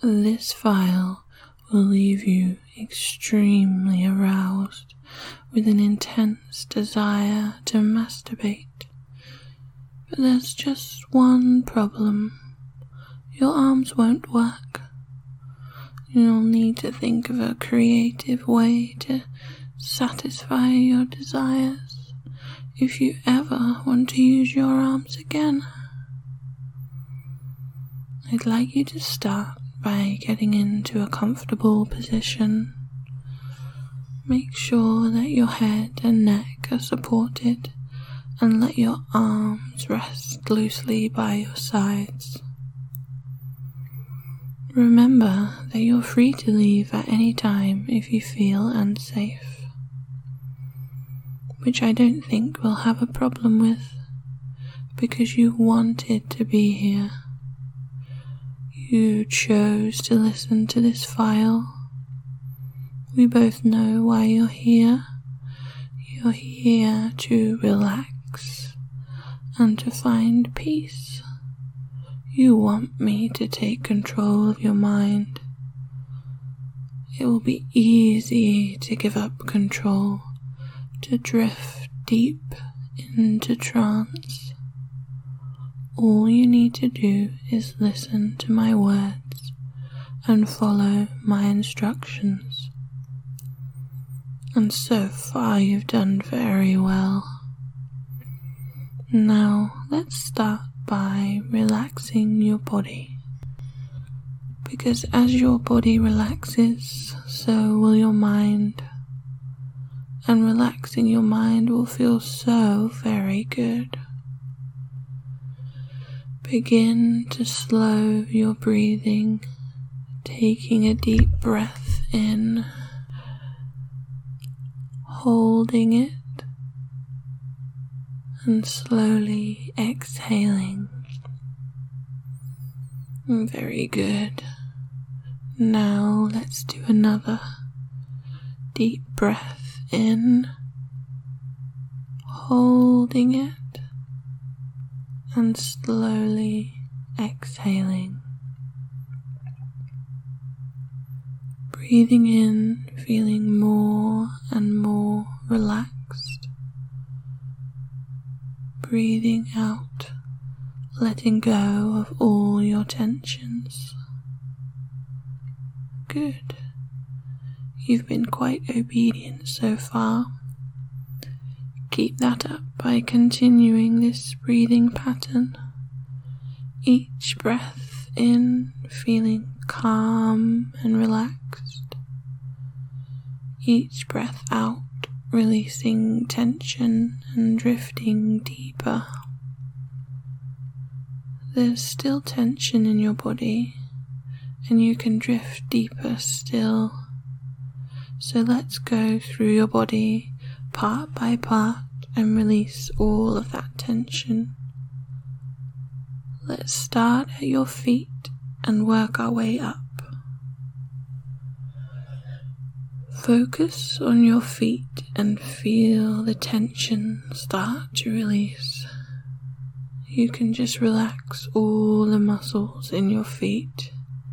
This file will leave you extremely aroused with an intense desire to masturbate. But there's just one problem. Your arms won't work. You'll need to think of a creative way to satisfy your desires if you ever want to use your arms again. I'd like you to start by getting into a comfortable position. Make sure that your head and neck are supported and let your arms rest loosely by your sides. Remember that you're free to leave at any time if you feel unsafe, which I don't think we'll have a problem with, because you wanted to be here. You chose to listen to this file. We both know why you're here. You're here to relax and to find peace. You want me to take control of your mind. It will be easy to give up control, to drift deep into trance. All you need to do is listen to my words and follow my instructions. And so far you've done very well. Now let's start by relaxing your body. Because as your body relaxes, so will your mind. And relaxing your mind will feel so very good. Begin to slow your breathing, taking a deep breath in, holding it, and slowly exhaling. Very good. Now let's do another deep breath in, holding it, and slowly exhaling. Breathing in, feeling more and more relaxed. Breathing out, letting go of all your tensions. Good. You've been quite obedient so far. Keep that up by continuing this breathing pattern. Each breath in, feeling calm and relaxed. Each breath out, releasing tension and drifting deeper. There's still tension in your body, and you can drift deeper still. So let's go through your body part by part and release all of that tension. Let's start at your feet and work our way up. Focus on your feet and feel the tension start to release. You can just relax all the muscles in your feet,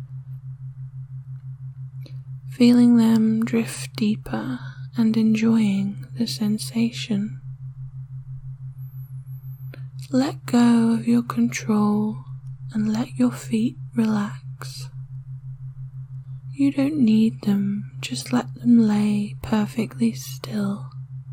feeling them drift deeper and enjoying the sensation. Let go of your control and let your feet relax. You don't need them, just let them lay perfectly still.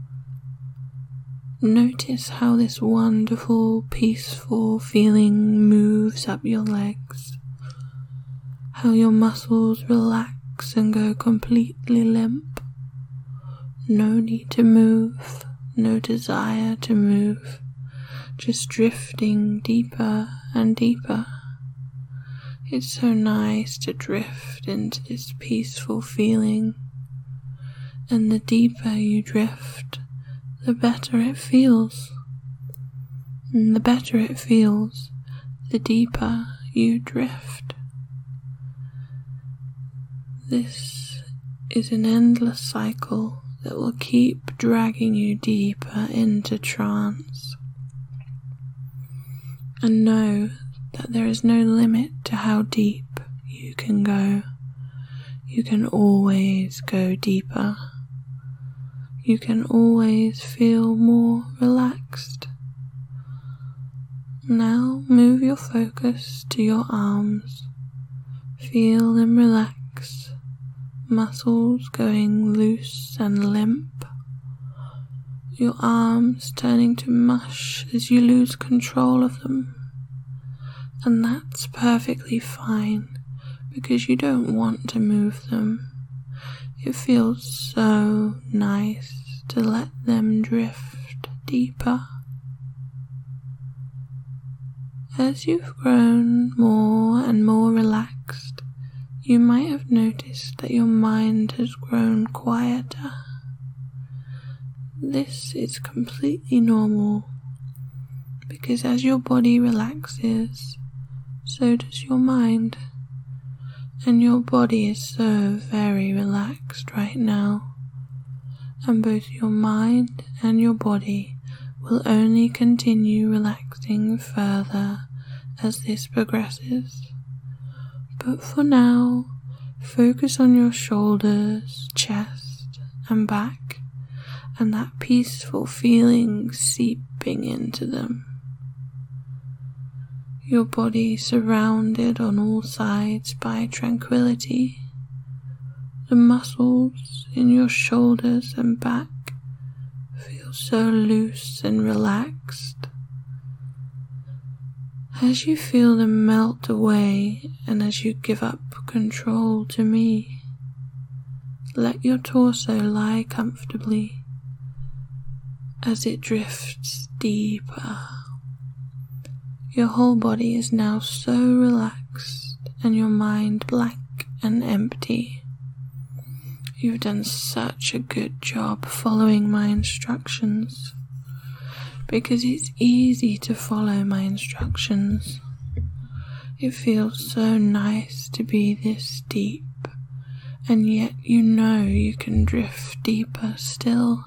Notice how this wonderful, peaceful feeling moves up your legs, how your muscles relax and go completely limp. No need to move, no desire to move, just drifting deeper and deeper. It's so nice to drift into this peaceful feeling, and the deeper you drift, the better it feels. And the better it feels, the deeper you drift. This is an endless cycle that will keep dragging you deeper into trance. And know that there is no limit to how deep you can go. You can always go deeper. You can always feel more relaxed. Now move your focus to your arms. Feel them relax, muscles going loose and limp. Your arms turning to mush as you lose control of them. And that's perfectly fine, because you don't want to move them. It feels so nice to let them drift deeper. As you've grown more and more relaxed, you might have noticed that your mind has grown quieter. This is completely normal, because as your body relaxes, so does your mind. And your body is so very relaxed right now, and both your mind and your body will only continue relaxing further as this progresses. But for now, focus on your shoulders, chest, and back, and that peaceful feeling seeping into them. Your body surrounded on all sides by tranquility. The muscles in your shoulders and back feel so loose and relaxed. As you feel them melt away and as you give up control to me, let your torso lie comfortably as it drifts deeper. Your whole body is now so relaxed and your mind blank and empty. You've done such a good job following my instructions, because it's easy to follow my instructions. It feels so nice to be this deep, and yet you know you can drift deeper still.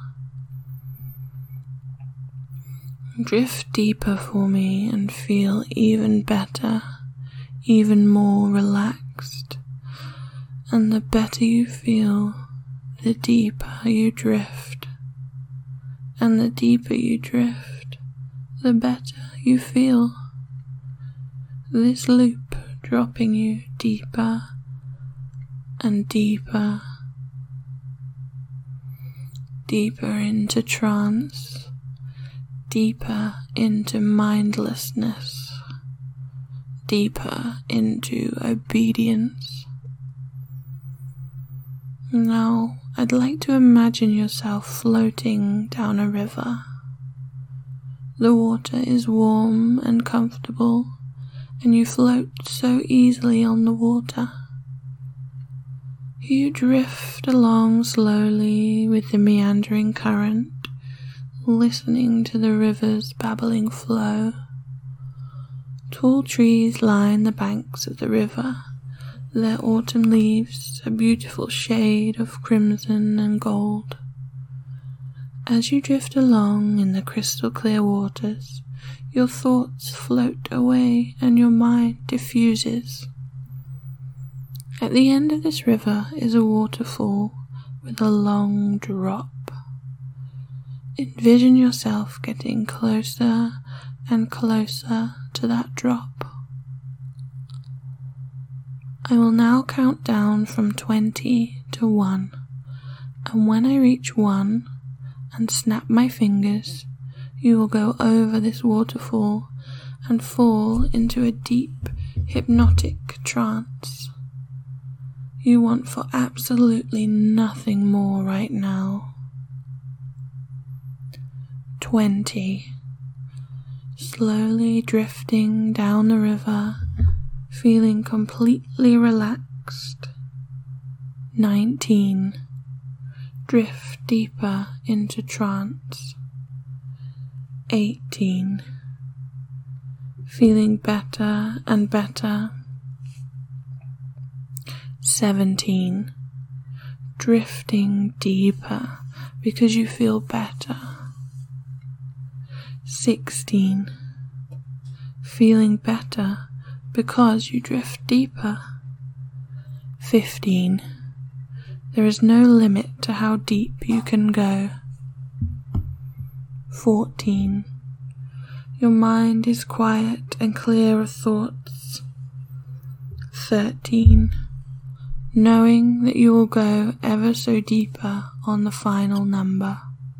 Drift deeper for me and feel even better, even more relaxed. And the better you feel, the deeper you drift. And the deeper you drift, the better you feel. This loop dropping you deeper and deeper, deeper into trance, deeper into mindlessness, deeper into obedience. Now, I'd like to imagine yourself floating down a river. The water is warm and comfortable, and you float so easily on the water. You drift along slowly with the meandering current, listening to the river's babbling flow. Tall trees line the banks of the river, their autumn leaves a beautiful shade of crimson and gold. As you drift along in the crystal clear waters, your thoughts float away and your mind diffuses. At the end of this river is a waterfall with a long drop. Envision yourself getting closer and closer to that drop. I will now count down from 20 to 1, and when I reach 1 and snap my fingers, you will go over this waterfall and fall into a deep hypnotic trance. You want for absolutely nothing more right now. 20. Slowly drifting down the river, feeling completely relaxed. 19. Drift deeper into trance. 18. Feeling better and better. 17. Drifting deeper because you feel better. 16. Feeling better because you drift deeper. 15. There is no limit to how deep you can go. 14. Your mind is quiet and clear of thoughts. 13. Knowing that you will go ever so deeper on the final number.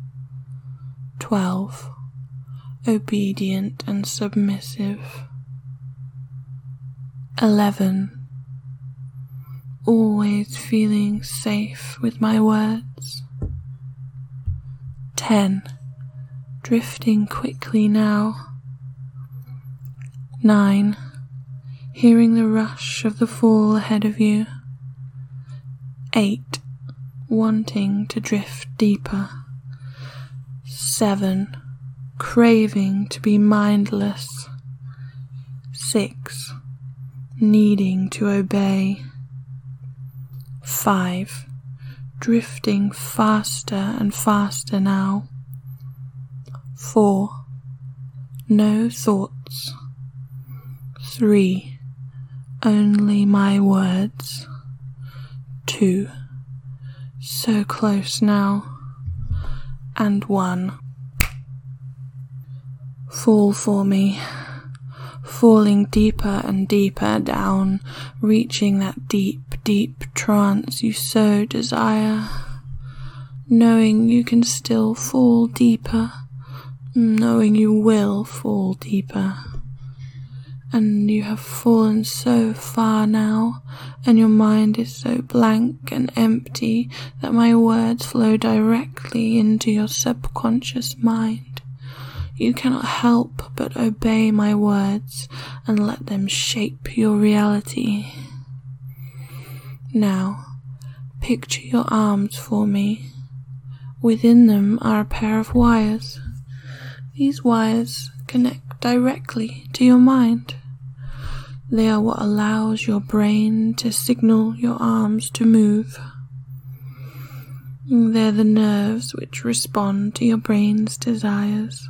12. Obedient and submissive. 11. Always feeling safe with my words. 10. Drifting quickly now. 9. Hearing the rush of the fall ahead of you. 8. Wanting to drift deeper. 7. Craving to be mindless. 6. Needing to obey. 5. Drifting faster and faster now. 4. No thoughts. 3. Only my words. 2. So close now. And 1. Fall for me. Falling deeper and deeper down, reaching that deep, deep trance you so desire, knowing you can still fall deeper, knowing you will fall deeper. And you have fallen so far now, and your mind is so blank and empty that my words flow directly into your subconscious mind. You cannot help but obey my words and let them shape your reality. Now, picture your arms for me. Within them are a pair of wires. These wires connect directly to your mind. They are what allows your brain to signal your arms to move. They're the nerves which respond to your brain's desires.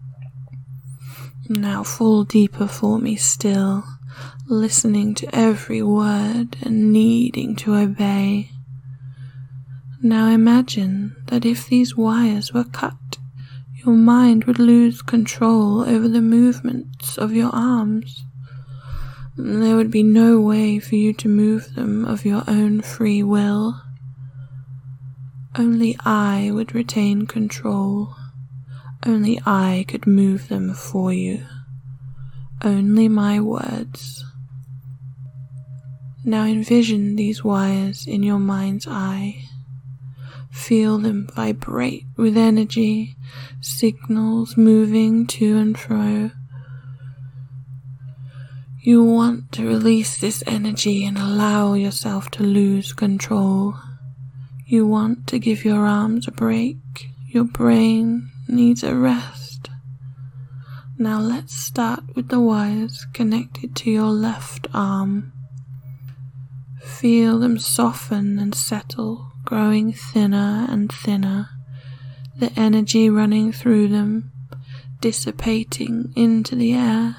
Now fall deeper for me still, listening to every word and needing to obey. Now imagine that if these wires were cut, your mind would lose control over the movements of your arms. There would be no way for you to move them of your own free will. Only I would retain control. Only I could move them for you. Only my words. Now envision these wires in your mind's eye. Feel them vibrate with energy, signals moving to and fro. You want to release this energy and allow yourself to lose control. You want to give your arms a break. Your brain needs a rest. Now let's start with the wires connected to your left arm. Feel them soften and settle, growing thinner and thinner, the energy running through them, dissipating into the air.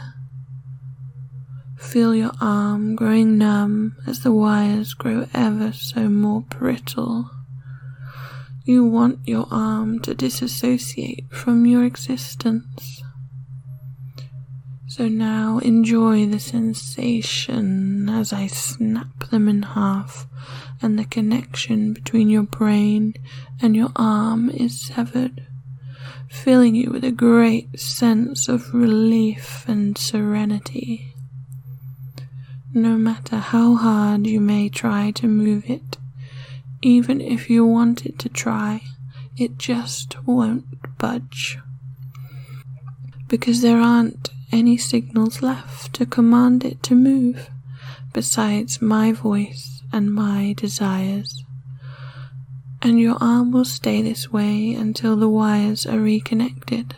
Feel your arm growing numb as the wires grow ever so more brittle. You want your arm to disassociate from your existence. So now enjoy the sensation as I snap them in half and the connection between your brain and your arm is severed, filling you with a great sense of relief and serenity. No matter how hard you may try to move it, even if you wanted to try, it just won't budge. Because there aren't any signals left to command it to move, besides my voice and my desires. And your arm will stay this way until the wires are reconnected.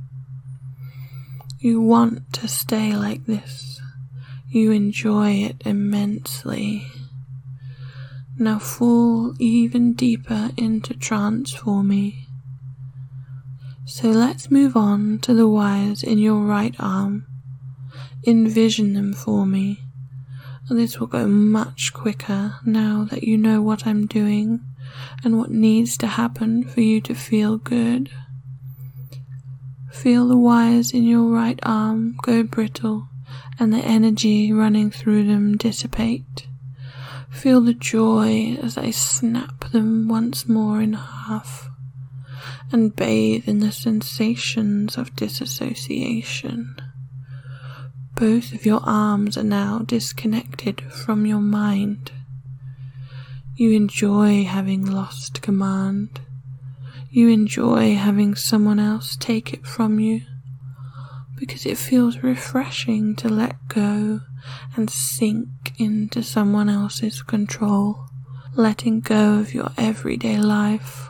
You want to stay like this. You enjoy it immensely. Now fall even deeper into trance for me. So let's move on to the wires in your right arm. Envision them for me, This will go much quicker now that you know what I'm doing and what needs to happen for you to feel good. Feel the wires in your right arm go brittle and the energy running through them dissipate. Feel the joy as I snap them once more in half and bathe in the sensations of disassociation. Both of your arms are now disconnected from your mind. You enjoy having lost command. You enjoy having someone else take it from you because it feels refreshing to let go and sink into someone else's control, letting go of your everyday life.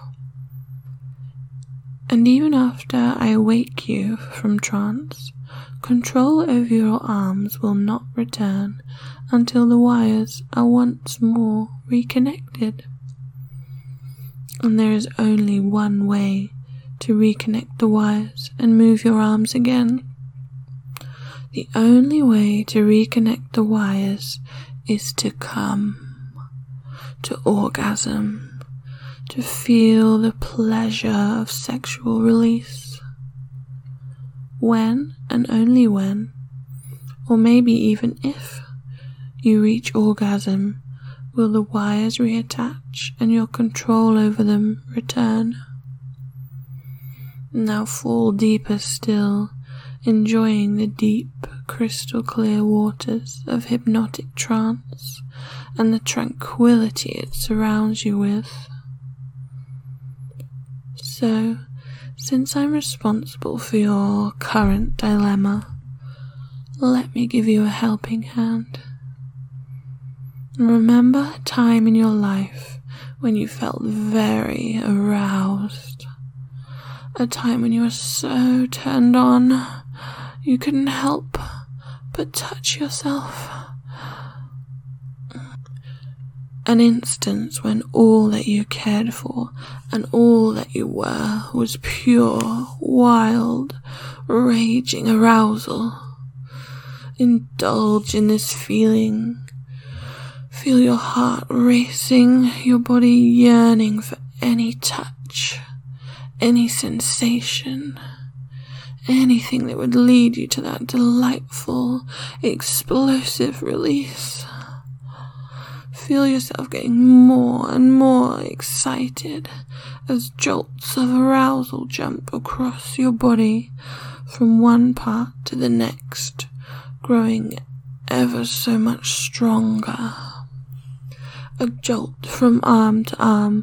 And even after I wake you from trance, control over your arms will not return until the wires are once more reconnected. And there is only one way to reconnect the wires and move your arms again. The only way to reconnect the wires is to come, to orgasm, to feel the pleasure of sexual release. When and only when, or maybe even if, you reach orgasm, will the wires reattach and your control over them return. Now fall deeper still, enjoying the deep, crystal clear waters of hypnotic trance and the tranquility it surrounds you with. So, since I'm responsible for your current dilemma, let me give you a helping hand. Remember a time in your life when you felt very aroused, a time when you were so turned on you couldn't help but touch yourself. An instance when all that you cared for and all that you were was pure, wild, raging arousal. Indulge in this feeling. Feel your heart racing, your body yearning for any touch, any sensation, anything that would lead you to that delightful, explosive release. Feel yourself getting more and more excited as jolts of arousal jump across your body from one part to the next, growing ever so much stronger. A jolt from arm to arm,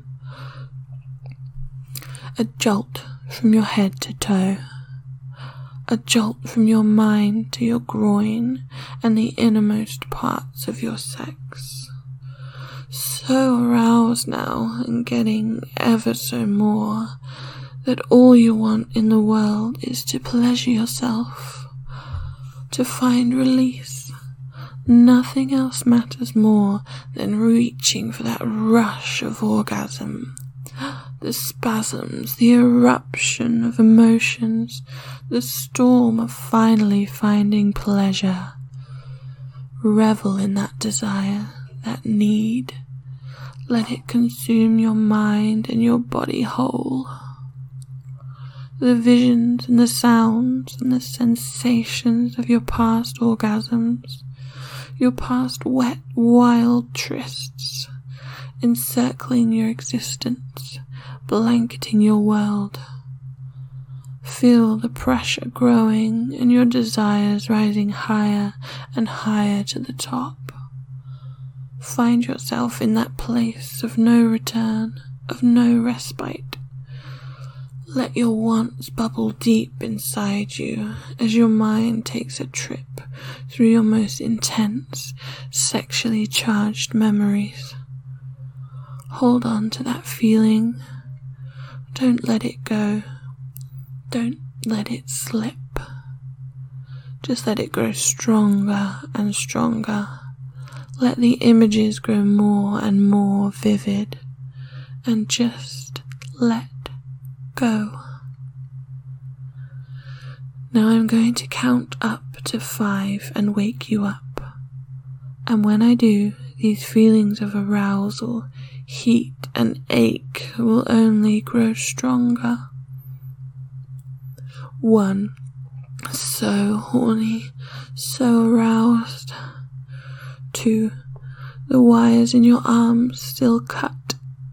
a jolt from your head to toe, a jolt from your mind to your groin and the innermost parts of your sex. So aroused now and getting ever so more that all you want in the world is to pleasure yourself, to find release. Nothing else matters more than reaching for that rush of orgasm, the spasms, the eruption of emotions, the storm of finally finding pleasure. Revel in that desire, that need. Let it consume your mind and your body whole. The visions and the sounds and the sensations of your past orgasms, your past wet, wild trysts, encircling your existence, blanketing your world. Feel the pressure growing and your desires rising higher and higher to the top. Find yourself in that place of no return, of no respite. Let your wants bubble deep inside you as your mind takes a trip through your most intense, sexually charged memories. Hold on to that feeling. Don't let it go. Don't let it slip. Just let it grow stronger and stronger. Let the images grow more and more vivid, and just let go. Now I'm going to count up to 5 and wake you up. And when I do, these feelings of arousal, heat and ache will only grow stronger. 1. So horny, so aroused. 2. The wires in your arms still cut.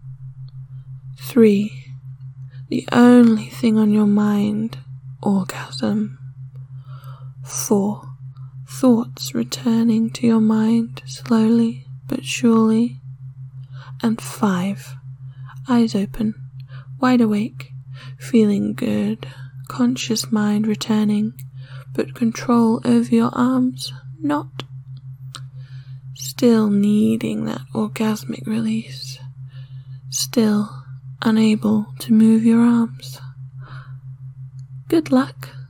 3. The only thing on your mind, orgasm. 4. Thoughts returning to your mind slowly but surely. And 5. Eyes open, wide awake, feeling good, conscious mind returning, but control over your arms not. Still needing that orgasmic release, still unable to move your arms. Good luck.